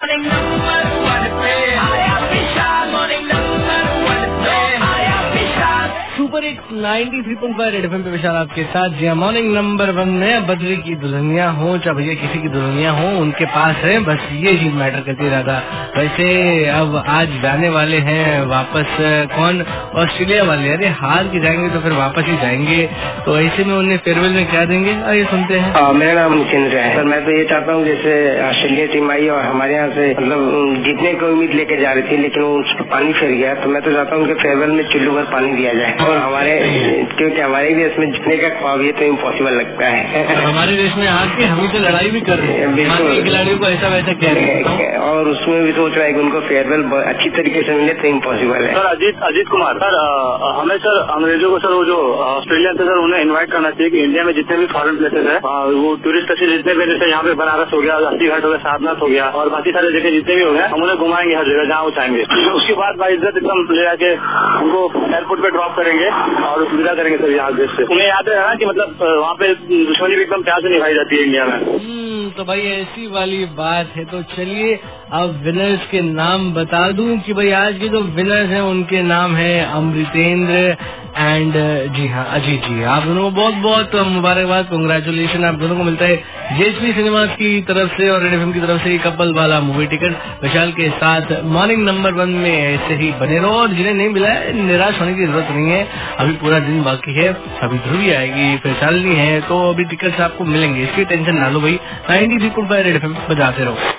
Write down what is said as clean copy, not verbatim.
morning number one पे आया विशाल, morning number one पे आया Vishal. Super hit 93.5 red FM पे विशाल आपके साथ। जी मॉर्निंग नंबर 1 में बद्री की दुल्हनिया हो चाहे भैया किसी की दुल्हनिया हो, उनके पास है, बस ये चीज मैटर करती रहता। वैसे अब आज जाने वाले हैं वापस कौन? ऑस्ट्रेलिया वाले। अरे हार के जाएंगे तो फिर वापस ही जाएंगे, तो ऐसे में उन्हें फेयरवेल में क्या देंगे, आइए सुनते हैं। मेरा नाम मुचिंद्र है सर। मैं तो ये चाहता हूँ जैसे ऑस्ट्रेलिया टीम आई और हमारे यहाँ से मतलब जीतने की उम्मीद लेके जा रही थी, लेकिन उस पर पानी फिर गया, तो मैं तो चाहता हूँ उनके फेयरवेल में चुल्लू भर पानी दिया जाए। और हमारे क्योंकि हमारे देश में जीतने का ख्वाब ये तो इम्पॉसिबल लगता है। हमारे देश में आके हम तो लड़ाई भी कर रहे हैं, बिल्कुल खिलाड़ियों को ऐसा वैसा कह रहे हैं, और उसमें भी सोच रहा है कि उनको फेयरवेल अच्छी तरीके से मिले तो इम्पॉसिबल है। सर अजीत कुमार सर, हमें सर अंग्रेजों को सर वो जो ऑस्ट्रेलिया थे सर उन्हें इनवाइट करना चाहिए कि इंडिया में जितने भी फॉरेन प्लेसेस है वो टूरिस्ट प्लेसेस जितने भी, जैसे यहाँ पे बनारस हो गया, अस्सी घाट हो गया, सारनाथ हो गया और बाकी सारे जगह जितने भी हो गए हम उन्हें घुमाएंगे हर जगह जहाँ वो चाहेंगे। उसके बाद भाई इज्जत एकदम ले जाके उनको एयरपोर्ट पे ड्रॉप करेंगे और विदा करेंगे सर यहाँ देश से। उन्हें याद है ना कि मतलब वहाँ पे दुश्मनी भी एकदम प्यार से निभाई जाती है इंडिया में। तो भाई ऐसी वाली बात है। तो चलिए अब विनर्स के नाम बता दूं कि भाई आज के जो विनर्स हैं उनके नाम है अमृतेंद्र एंड जी हाँ अजीत जी। आप दोनों को बहुत बहुत मुबारकबाद, कांग्रेचुलेशन। आप दोनों को मिलता है जेएसपी सिनेमास की तरफ से और रेड एफएम की तरफ से कपल वाला मूवी टिकट विशाल के साथ। मॉर्निंग नंबर 1 में ऐसे ही बने रहो, और जिन्हें नहीं मिला है निराश होने की जरूरत नहीं है, अभी पूरा दिन बाकी है, अभी ध्रुवी आएगी, फिर शालिनी है, तो अभी टिकट आपको मिलेंगे, इसकी टेंशन ना लो भाई। 93.5 रेड एफएम बजाते रहो।